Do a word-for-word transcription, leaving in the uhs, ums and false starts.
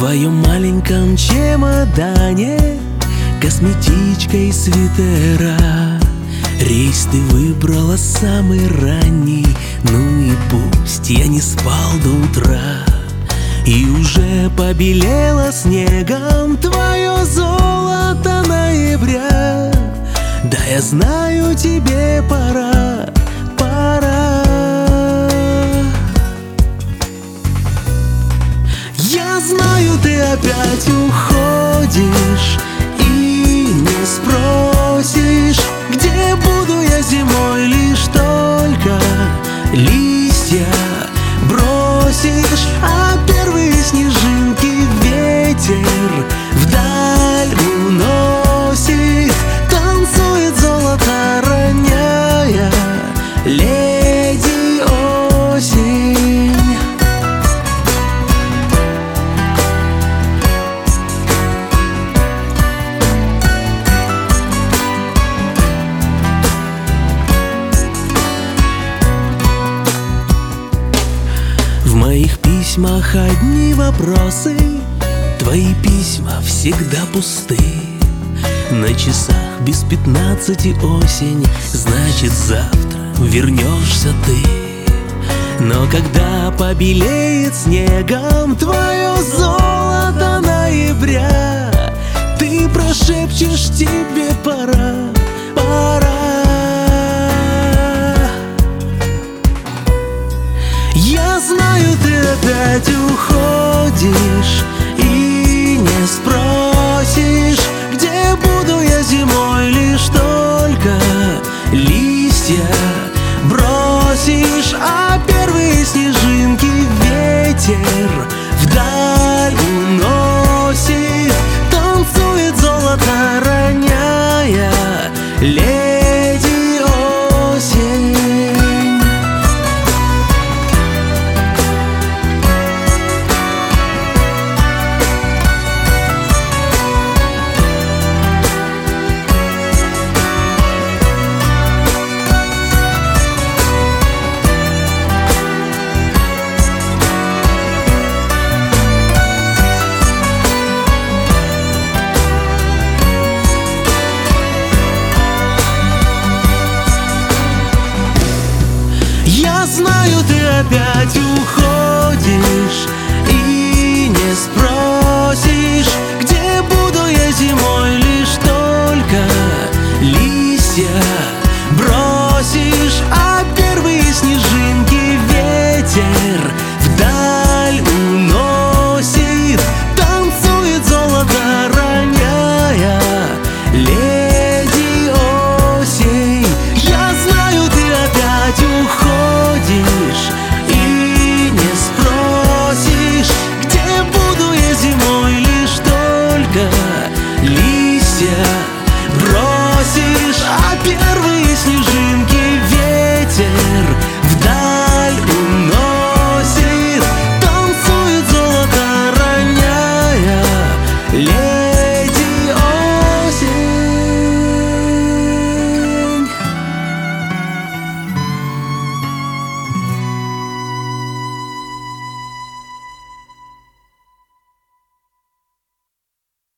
твоем маленьком чемодане косметичка и свитера. Рейс ты выбрала самый ранний, ну и пусть я не спал до утра. И уже побелело снегом твое золото ноября. Да, я знаю, тебе пора, пора. Я знаю, ты опять уходишь и не спросишь, где буду я зимой, лишь только листья бросишь, а первые снежинки ветер вдаль уносит. Танцует золото, роняя леди осень. В моих письмах одни вопросы, твои письма всегда пусты. На часах без пятнадцати осень, значит, завтра вернешься ты. Но когда побелеет снегом твое золото ноября, ты прошепчешь: тебе пора, пора. Я знаю, ты опять уходишь и не спросишь, где буду я зимой, лишь только листья бросишь, а первые снежинки ветер вдаль уносит. Танцует золото, роняя леди осень. Я знаю, ты опять уходишь и не спросишь, где буду я зимой, лишь только листья бросишь, а первые снежинки ветер вдаль уносит. Танцует золото, роняя леди осень. Я знаю, ты опять уходишь и не спросишь, где буду я зимой, лишь только листья